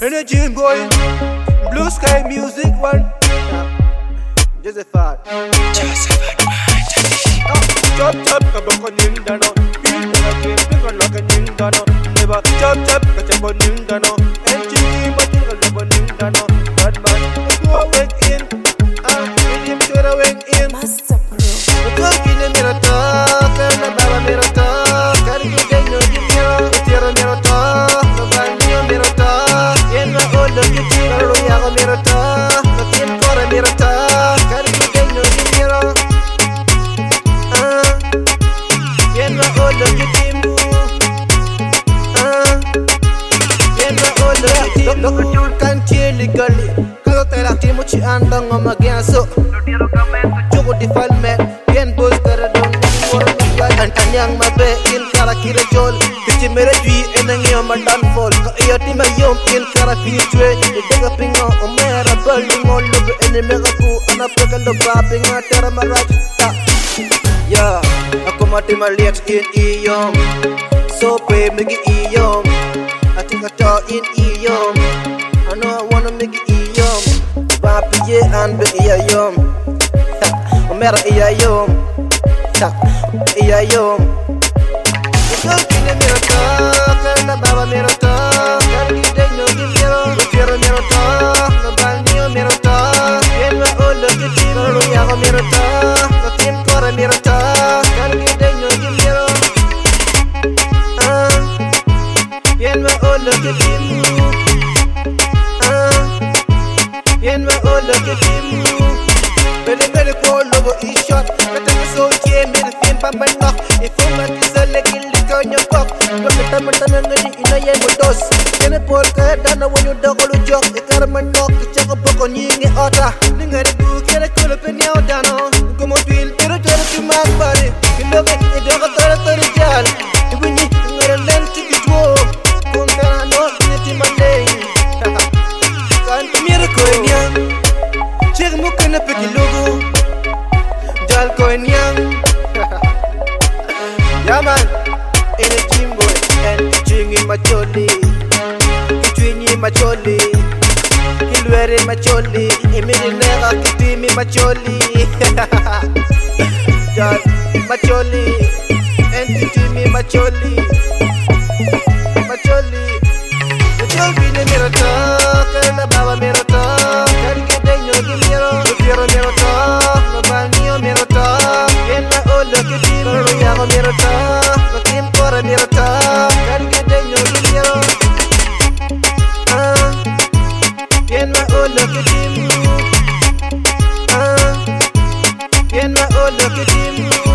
Energy boy, Blue Sky Music one. Josephat. Chop chop, kabako nindano. Beat again, pick on like a nindano. Never chop chop, kachabo nindano. NGT, but you never nindano. Bad man, go away in. With him to the wing in. Master Pro. Talking a mirror talk, and a baba mirror talk. Carry you then you give me a mirror talk. The brand new mirror talk. In the old of the mirror, we have a mirror talk. The team for a mirror talk. Carry you then you give me a. In the old of the team. In the old of the team. Look at you can't chill legally. Cause I tell you, much andang on my gas. So, Choco defilment. Bien boys kara dong Antanyang mabe in kara kira jol Kichi mere jui enang iyo mandan fall Ka iyo tima yom in kara pitwe Idega pinga omera burning all lube ene mega ku Ana pega lo babinga tera maraj Yeah, ako mati maliat in iyom So pe megi iyom Ati kata in iyom I know I wanna make iyom Bapi ye an be iyom Omera iya yom, iya yom. Ikaw kini meron to, karena baba meron to. Kali denyo gimero, utiro meron to. Nabal niyo meron to. Yan wa ulo kitim, karuya ko meron to. Katim kora meron to. Kali denyo gimero. Yan wa ulo kitim. Yan wa ulo kitim. Pwede ko logo i-shot Kata ko so yeah, mene fin pamanok Ifumat isa legil ikaw niya bok Kapita-mata na nga di inayan mo dos Kene por ka dana wanyo da ko lujok Ikara manok, kicha ko poko nyingi ota Ningari bu kera kulo penyaw dano Kumo twil, pero jara tumagbari Kiloge, ido ka tara tari jal Ibunyi, ngara lenti kitwo Kung kana no, niti mandeng Kan kumira ko inyang Check mo ka na logo Jal ko inyang Yeah man In a gym boy And kichwingi macholi Kichwingi macholi Kilwere macholi Imiri nega kitimi macholi Jal macholi And kitimi macholi Macholi Jal bine mero to Karena baba mero to Kari kedenyo gimero Utiro mero to Nabal niyo mero to Yen ma olo kitim Karuya ko mero to Katim kora mero to Kari kedenyo gimero Yen ma olo kitim Yen ma olo kitim